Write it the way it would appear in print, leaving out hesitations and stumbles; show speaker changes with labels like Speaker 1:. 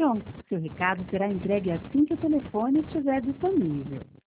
Speaker 1: Pronto, seu recado será entregue assim que o telefone estiver disponível.